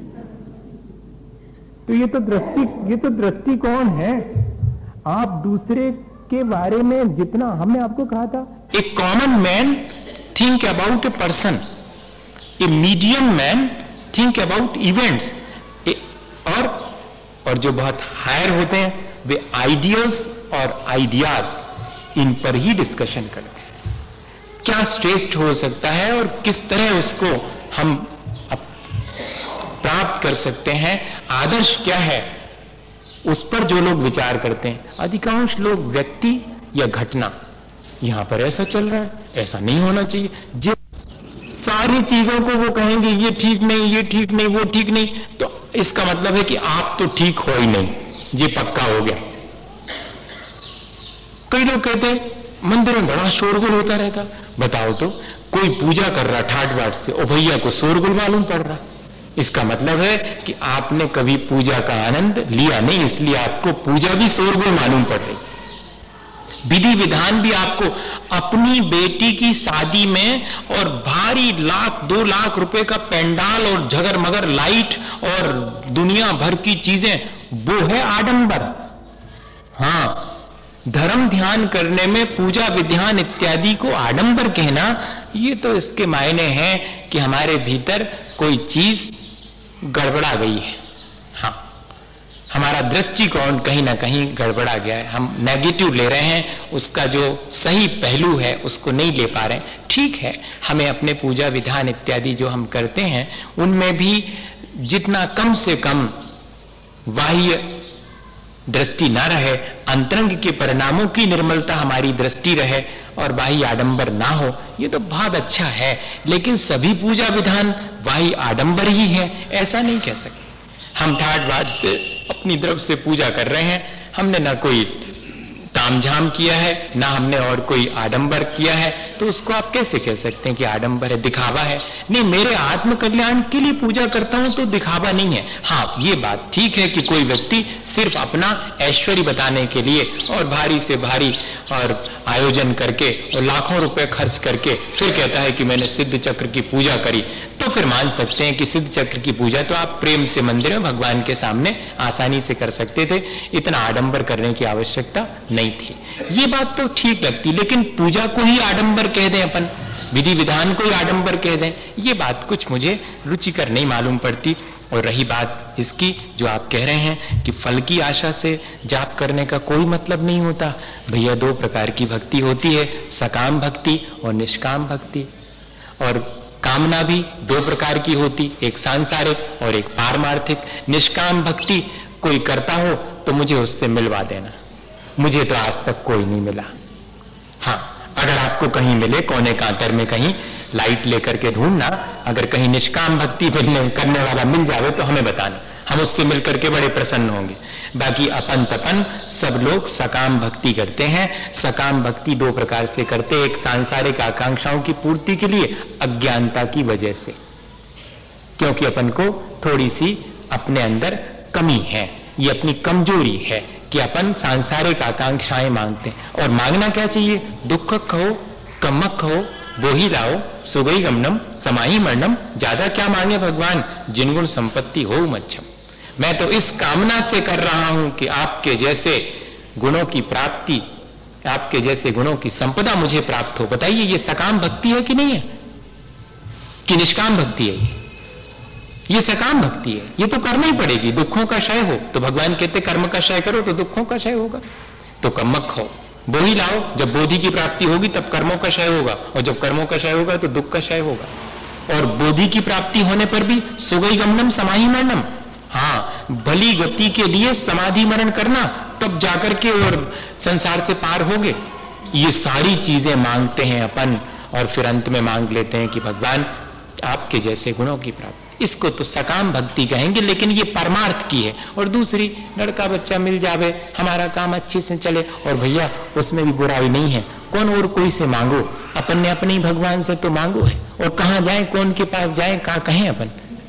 तो ये तो दृष्टिकोण है। आप दूसरे के बारे में जितना, हमने आपको कहा था, a common man think about a person, a medium man think about events, और जो बहुत हायर होते हैं वे आइडियल्स और आइडियाज इन पर ही डिस्कशन करते हैं। क्या श्रेष्ठ हो सकता है और किस तरह उसको हम प्राप्त कर सकते हैं, आदर्श क्या है, उस पर जो लोग विचार करते हैं। अधिकांश लोग व्यक्ति या घटना, यहां पर ऐसा चल रहा है, ऐसा नहीं होना चाहिए, जो सारी चीजों को वो कहेंगे ये ठीक नहीं, ये ठीक नहीं, वो ठीक नहीं, तो इसका मतलब है कि आप तो ठीक हो ही नहीं, ये पक्का हो गया। कई लोग कहते हैं मंदिर में बड़ा शोरगुल होता रहता। बताओ तो, कोई पूजा कर रहा ठाट बाट से और भैया को शोरगुल मालूम पड़ रहा, इसका मतलब है कि आपने कभी पूजा का आनंद लिया नहीं, इसलिए आपको पूजा भी शोरगुल मालूम पड़ रही। विधि विधान भी आपको अपनी बेटी की शादी में और भारी 1-2 लाख रुपए का पेंडाल और झगर मगर लाइट और दुनिया भर की चीजें, वो है आडंबर। हां, धर्म ध्यान करने में पूजा विधान इत्यादि को आडंबर कहना, ये तो इसके मायने हैं कि हमारे भीतर कोई चीज गड़बड़ा गई है। हाँ, हमारा दृष्टिकोण कहीं ना कहीं गड़बड़ा गया है, हम नेगेटिव ले रहे हैं, उसका जो सही पहलू है उसको नहीं ले पा रहे हैं। ठीक है, हमें अपने पूजा विधान इत्यादि जो हम करते हैं उनमें भी जितना कम से कम बाह्य दृष्टि ना रहे, अंतरंग के परिणामों की निर्मलता हमारी दृष्टि रहे और बाह्य आडंबर ना हो, ये तो बहुत अच्छा है। लेकिन सभी पूजा विधान बाह्य आडंबर ही है, ऐसा नहीं कह सकते। हम ठाट बाट से अपनी तरफ से पूजा कर रहे हैं, हमने ना कोई तामझाम किया है, ना हमने और कोई आडंबर किया है, तो उसको आप कैसे कह सकते हैं कि आडंबर है, दिखावा है? नहीं, मेरे आत्म कल्याण के लिए पूजा करता हूं तो दिखावा नहीं है। हाँ, ये बात ठीक है कि कोई व्यक्ति सिर्फ अपना ऐश्वर्य बताने के लिए और भारी से भारी और आयोजन करके और लाखों रुपए खर्च करके फिर कहता है कि मैंने सिद्ध चक्र की पूजा करी, तो फिर मान सकते हैं कि सिद्ध चक्र की पूजा तो आप प्रेम से मंदिर में भगवान के सामने आसानी से कर सकते थे, इतना आडंबर करने की आवश्यकता नहीं थी। ये बात तो ठीक लगती, लेकिन पूजा को ही आडंबर कह दें अपन, विधि विधान को ही आडंबर कह दें, ये बात कुछ मुझे रुचिकर नहीं मालूम पड़ती। और रही बात इसकी जो आप कह रहे हैं कि फल की आशा से जाप करने का कोई मतलब नहीं होता, भैया 2 प्रकार की भक्ति होती है, सकाम भक्ति और निष्काम भक्ति। और कामना भी 2 प्रकार की होती, एक सांसारिक और एक पारमार्थिक। निष्काम भक्ति कोई करता हो तो मुझे उससे मिलवा देना, मुझे तो आज तक कोई नहीं मिला। हाँ, अगर आपको कहीं मिले, कोने कांतर में कहीं लाइट लेकर के ढूंढना, अगर कहीं निष्काम भक्ति करने वाला मिल जावे तो हमें बताना, हम उससे मिलकर के बड़े प्रसन्न होंगे। बाकी अपन तपन सब लोग सकाम भक्ति करते हैं। सकाम भक्ति 2 प्रकार से करते, एक सांसारिक आकांक्षाओं की पूर्ति के लिए अज्ञानता की वजह से, क्योंकि अपन को थोड़ी सी अपने अंदर कमी है, ये अपनी कमजोरी है कि अपन सांसारिक आकांक्षाएं मांगते हैं। और मांगना क्या चाहिए? दुख कहो कमक कहो वो ही लाओ, सुगई गमनम समाही मरणम। ज्यादा क्या मांगे भगवान? जिनगुण संपत्ति हो मच्छम। मैं तो इस कामना से कर रहा हूं कि आपके जैसे गुणों की प्राप्ति, आपके जैसे गुणों की संपदा मुझे प्राप्त हो। बताइए ये सकाम भक्ति है कि नहीं है, कि निष्काम भक्ति है? ये सकाम भक्ति है, ये तो करना ही पड़ेगी। दुखों का क्षय हो तो भगवान कहते कर्म का क्षय करो तो दुखों का क्षय होगा। तो कम्मक खाओ, बोधी लाओ, जब बोधि की प्राप्ति होगी तब कर्मों का क्षय होगा, और जब कर्मों का क्षय होगा तो दुख का क्षय होगा। और बोधि की प्राप्ति होने पर भी सुगई गमनम समाहि मरणम, हाँ, भली गति के लिए समाधि मरण करना, तब जाकर के और संसार से पार होगे। ये सारी चीजें मांगते हैं अपन, और फिर अंत में मांग लेते हैं कि भगवान आपके जैसे गुणों की प्राप्ति। इसको तो सकाम भक्ति कहेंगे, लेकिन ये परमार्थ की है। और दूसरी, लड़का बच्चा मिल जावे, हमारा काम अच्छे से चले, और भैया उसमें भी बुराई नहीं है। कौन और कोई से मांगो, अपन ने अपने भगवान से तो मांगो है। और कहां जाए, कौन के पास जाए, कहां कहें अपन,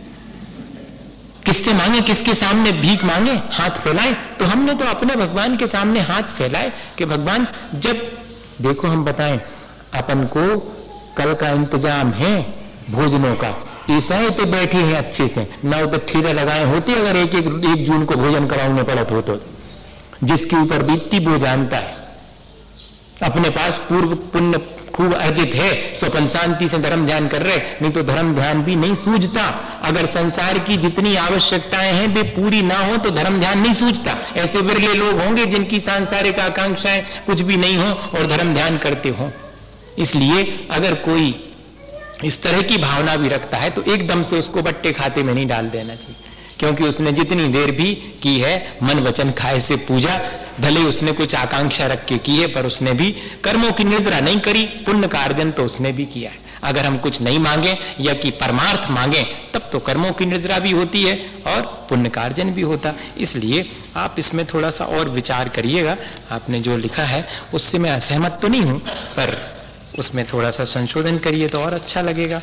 किससे मांगे, किसके सामने भीख मांगे, हाथ फैलाए? तो हमने तो अपने भगवान के सामने हाथ फैलाए कि भगवान, जब देखो हम बताएं अपन को कल का इंतजाम है भोजनों का, ईसाई तो बैठे हैं अच्छे से, ना तो ठीरे लगाए होते अगर एक जून को भोजन कराने पड़त हो तो। जिसके ऊपर बीतती वो जानता है, अपने पास पूर्व पुण्य खूब अर्जित है, स्वपन शांति से धर्म ध्यान कर रहे, नहीं तो धर्म ध्यान भी नहीं सूझता। अगर संसार की जितनी आवश्यकताएं हैं वे पूरी ना हो तो धर्म ध्यान नहीं सूझता। ऐसे विरले लोग होंगे जिनकी सांसारिक आकांक्षाएं कुछ भी नहीं हो और धर्म ध्यान करते हो। इसलिए अगर कोई इस तरह की भावना भी रखता है तो एकदम से उसको बट्टे खाते में नहीं डाल देना चाहिए, क्योंकि उसने जितनी देर भी की है मन वचन खाए से पूजा, भले उसने कुछ आकांक्षा रख के की है पर उसने भी कर्मों की निद्रा नहीं करी, पुण्य का अर्जन तो उसने भी किया है। अगर हम कुछ नहीं मांगे या कि परमार्थ मांगे तब तो कर्मों की निद्रा भी होती है और पुण्य का अर्जन भी होता। इसलिए आप इसमें थोड़ा सा और विचार करिएगा। आपने जो लिखा है उससे मैं असहमत तो नहीं हूं, पर उसमें थोड़ा सा संशोधन करिए तो और अच्छा लगेगा।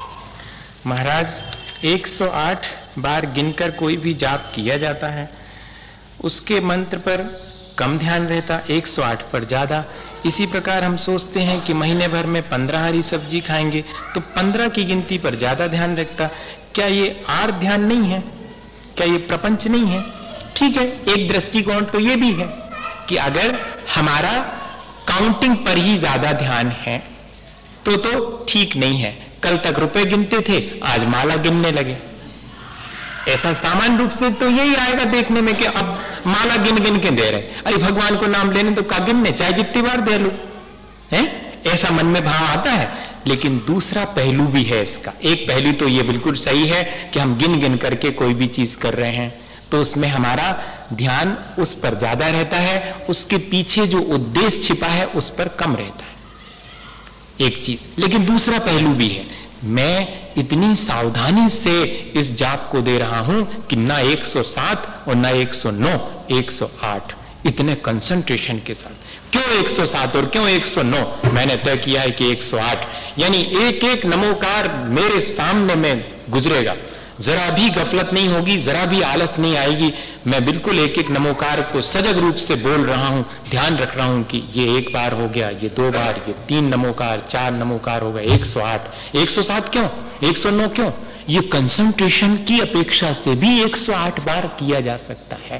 महाराज 108 बार गिनकर कोई भी जाप किया जाता है, उसके मंत्र पर कम ध्यान रहता, 108 पर ज्यादा। इसी प्रकार हम सोचते हैं कि महीने भर में 15 हरी सब्जी खाएंगे तो 15 की गिनती पर ज्यादा ध्यान रखता। क्या ये आर ध्यान नहीं है? क्या ये प्रपंच नहीं है? ठीक है, एक दृष्टिकोण तो ये भी है कि अगर हमारा काउंटिंग पर ही ज्यादा ध्यान है तो ठीक नहीं है। कल तक रुपए गिनते थे, आज माला गिनने लगे। ऐसा सामान्य रूप से तो यही आएगा देखने में कि अब माला गिन गिन के दे रहे, अरे भगवान को नाम लेने तो का गिनने, चाहे जितनी बार दे लो, है ऐसा मन में भाव आता है। लेकिन दूसरा पहलू भी है इसका। एक पहलू तो ये बिल्कुल सही है कि हम गिन गिन करके कोई भी चीज कर रहे हैं तो उसमें हमारा ध्यान उस पर ज्यादा रहता है, उसके पीछे जो उद्देश्य छिपा है उस पर कम रहता है, एक चीज। लेकिन दूसरा पहलू भी है, मैं इतनी सावधानी से इस जाप को दे रहा हूं कि ना 107 और ना 109, 108 इतने कंसंट्रेशन के साथ। क्यों 107 और क्यों 109? मैंने तय किया है कि 108, यानी एक एक नमोकार मेरे सामने में गुजरेगा, जरा भी गफलत नहीं होगी, जरा भी आलस नहीं आएगी। मैं बिल्कुल एक एक नमोकार को सजग रूप से बोल रहा हूं, ध्यान रख रहा हूं कि ये एक बार हो गया, ये 2 बार, ये 3 नमोकार, 4 नमोकार हो गए। 108, 107 क्यों, 109 क्यों? ये कंसंट्रेशन की अपेक्षा से भी 108 बार किया जा सकता है।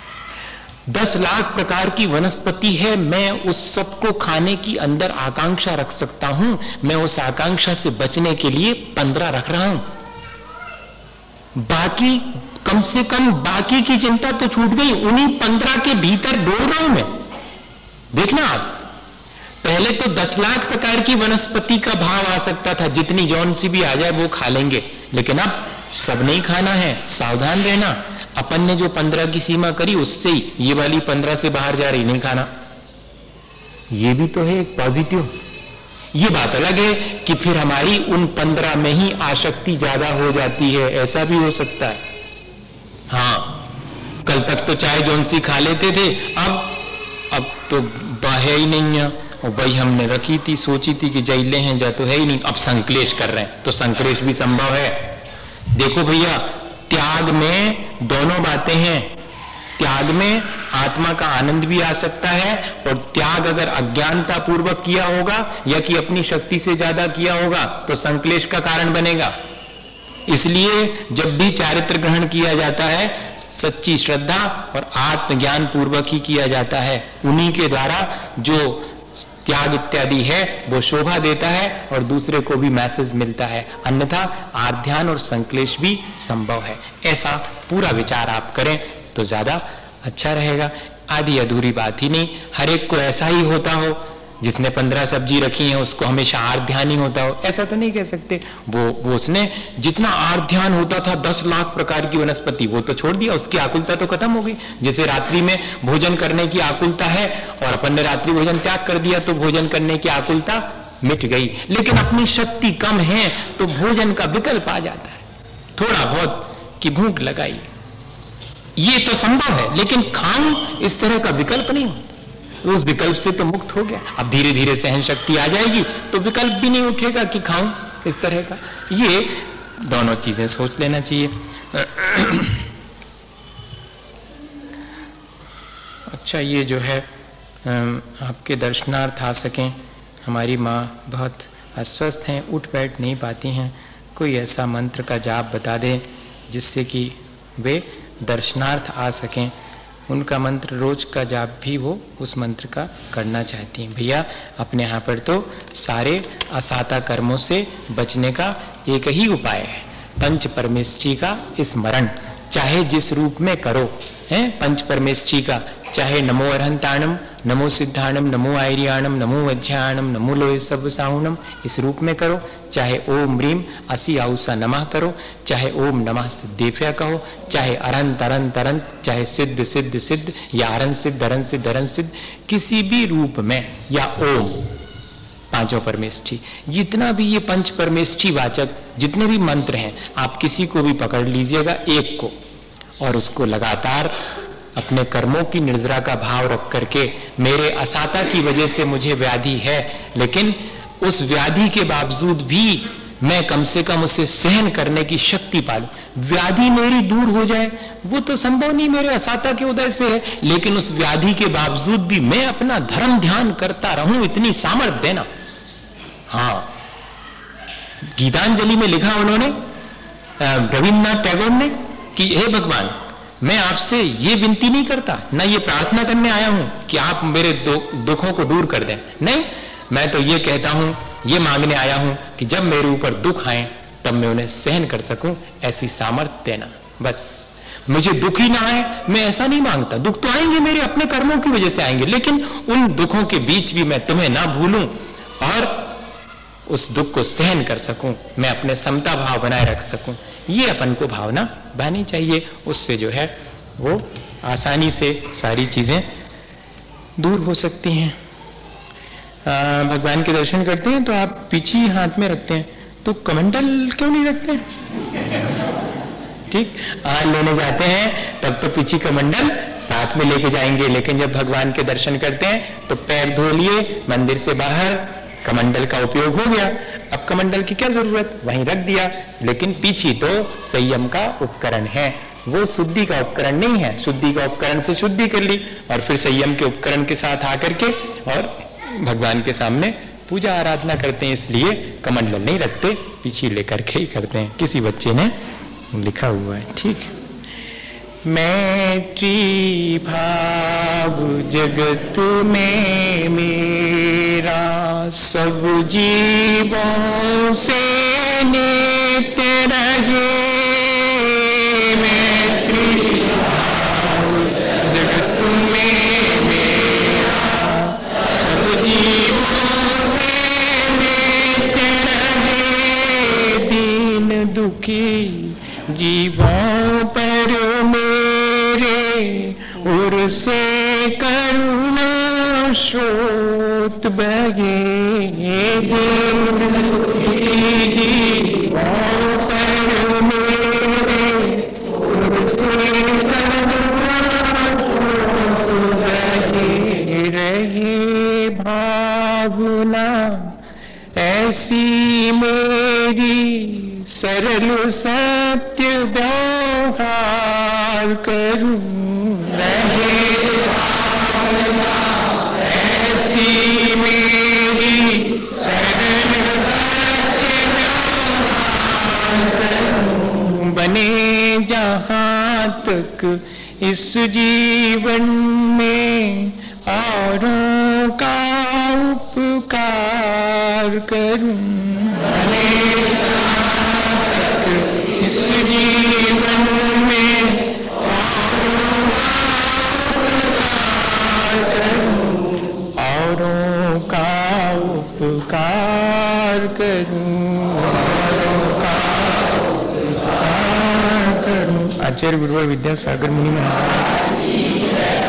10 लाख प्रकार की वनस्पति है, मैं उस सबको खाने की अंदर आकांक्षा रख सकता हूं। मैं उस आकांक्षा से बचने के लिए 15 रख रहा हूं। बाकी कम से कम बाकी की चिंता तो छूट गई, उन्हीं 15 के भीतर डोल रहा हूं मैं। देखना आप, पहले तो 10 लाख प्रकार की वनस्पति का भाव आ सकता था, जितनी जौन सी भी आ जाए वो खा लेंगे, लेकिन अब सब नहीं खाना है, सावधान रहना। अपन ने जो 15 की सीमा करी उससे ही ये वाली 15 से बाहर जा रही, नहीं खाना। ये भी तो है एक पॉजिटिव। ये बात अलग है कि फिर हमारी उन 15 में ही आसक्ति ज्यादा हो जाती है, ऐसा भी हो सकता है। हां, कल तक तो चाय जौन सी खा लेते थे, अब तो है ही नहीं है। और भाई हमने रखी थी, सोची थी कि जैले हैं जा, तो है ही नहीं, अब संक्लेश कर रहे हैं, तो संक्लेश भी संभव है। देखो भैया, त्याग में दोनों बातें हैं। त्याग में आत्मा का आनंद भी आ सकता है, और त्याग अगर अज्ञानता पूर्वक किया होगा या कि अपनी शक्ति से ज्यादा किया होगा तो संक्लेश का कारण बनेगा। इसलिए जब भी चारित्र ग्रहण किया जाता है, सच्ची श्रद्धा और आत्मज्ञान पूर्वक ही किया जाता है। उन्हीं के द्वारा जो त्याग इत्यादि है वो शोभा देता है और दूसरे को भी मैसेज मिलता है, अन्यथा आध्यान और संक्लेश भी संभव है। ऐसा पूरा विचार आप करें तो ज्यादा अच्छा रहेगा। आधी अधूरी बात ही नहीं, हर एक को ऐसा ही होता हो, जिसने 15 सब्जी रखी है उसको हमेशा आर्ध्यान ही होता हो, ऐसा तो नहीं कह सकते। वो उसने जितना आर्ध्यान होता था 10 लाख प्रकार की वनस्पति, वो तो छोड़ दिया, उसकी आकुलता तो खत्म हो गई। जैसे रात्रि में भोजन करने की आकुलता है और अपन ने रात्रि भोजन त्याग कर दिया तो भोजन करने की आकुलता मिट गई। लेकिन अपनी शक्ति कम है तो भोजन का विकल्प आ जाता है, थोड़ा बहुत कि भूख लगाई, ये तो संभव है, लेकिन खाऊं इस तरह का विकल्प नहीं होता। उस विकल्प से तो मुक्त हो गया। अब धीरे धीरे सहन शक्ति आ जाएगी तो विकल्प भी नहीं उठेगा कि खाऊं इस तरह का। ये दोनों चीजें सोच लेना चाहिए। अच्छा, ये जो है आपके दर्शनार्थ आ सकें, हमारी माँ बहुत अस्वस्थ हैं, उठ बैठ नहीं पाती हैं, कोई ऐसा मंत्र का जाप बता दें जिससे कि वे दर्शनार्थ आ सकें। उनका मंत्र रोज का जाप भी वो उस मंत्र का करना चाहती हैं। भैया अपने यहाँ पर तो सारे असाता कर्मों से बचने का एक ही उपाय है, पंच परमेष्ठी का स्मरण, चाहे जिस रूप में करो है। पंच परमेष्ठी का चाहे नमो अरहंताणम, नमो सिद्धाणम, नमो आयरियाणम, नमो वज्रयाणम, नमो लोय सब साहुणम, इस रूप में करो, चाहे ओम ह्रीम असी आउसा नमः करो, चाहे ओम नमः सिद्धेभ्य कहो, चाहे अरंत अरंत अरंत, चाहे सिद्ध सिद्ध सिद्ध या अरंत सिद्ध अरंत सिद्ध अरंत सिद्ध, किसी भी रूप में, या ओम, पांचों परमेष्ठी, जितना भी ये पंच परमेष्ठी वाचक जितने भी मंत्र हैं, आप किसी को भी पकड़ लीजिएगा एक को, और उसको लगातार अपने कर्मों की निर्जरा का भाव रख करके, मेरे असाता की वजह से मुझे व्याधि है, लेकिन उस व्याधि के बावजूद भी मैं कम से कम उसे सहन करने की शक्ति पालूं। व्याधि मेरी दूर हो जाए वो तो संभव नहीं, मेरे असाता के उदय से है, लेकिन उस व्याधि के बावजूद भी मैं अपना धर्म ध्यान करता रहूं, इतनी सामर्थ्य देना। हाँ, गीतांजलि में लिखा उन्होंने, रविन्द्रनाथ टैगोर ने, कि हे भगवान, मैं आपसे ये विनती नहीं करता, ना ये प्रार्थना करने आया हूं कि आप मेरे दुखों को दूर कर दें, नहीं, मैं तो ये कहता हूं, ये मांगने आया हूं कि जब मेरे ऊपर दुख आए तब मैं उन्हें सहन कर सकूं, ऐसी सामर्थ्य देना। बस मुझे दुख ही ना आए, मैं ऐसा नहीं मांगता। दुख तो आएंगे, मेरे अपने कर्मों की वजह से आएंगे, लेकिन उन दुखों के बीच भी मैं तुम्हें ना भूलूं और उस दुख को सहन कर सकूं, मैं अपने समता भाव बनाए रख सकूं। ये अपन को भावना बनी चाहिए, उससे जो है वो आसानी से सारी चीजें दूर हो सकती हैं। भगवान के दर्शन करते हैं तो आप पीछे ही हाथ में रखते हैं, तो कमंडल क्यों नहीं रखते? ठीक, हाथ लेने जाते हैं तब तो पीछे कमंडल साथ में लेके जाएंगे, लेकिन जब भगवान के दर्शन करते हैं तो पैर धो लिए, मंदिर से बाहर कमंडल का उपयोग हो गया। अब कमंडल की क्या जरूरत, वहीं रख दिया, लेकिन पीछे तो संयम का उपकरण है, वो शुद्धि का उपकरण नहीं है। शुद्धि का उपकरण से शुद्धि कर ली और फिर संयम के उपकरण के साथ आकर के और भगवान के सामने पूजा आराधना करते हैं, इसलिए कमंडल नहीं रखते, पीछे लेकर के ही करते हैं। किसी बच्चे ने लिखा हुआ है, ठीक। मैत्री भाव जगत में मेरा, सब जीवों से नित्य रहे। मैत्री भाव जगत में मेरा, सब जीवों से नित्य रहे। दीन दुखी जीवों पर मेरे उर से करुणा स्रोत बहे। दीन दुखी जीवों पर मेरे उर से करुणा स्रोत बहे। रहे भावना ऐसी मेरी, सरल सत्य व्यवहार करूं। रहे भावना ऐसी मेरी, सरल सत्य व्यवहार करूं। बने जहां तक इस जीवन में औरों का उपकार करूं, इस जीवन में औरों का उपकार करूं, आचार्य गुरुवर विद्यासागर मुनि महाराज।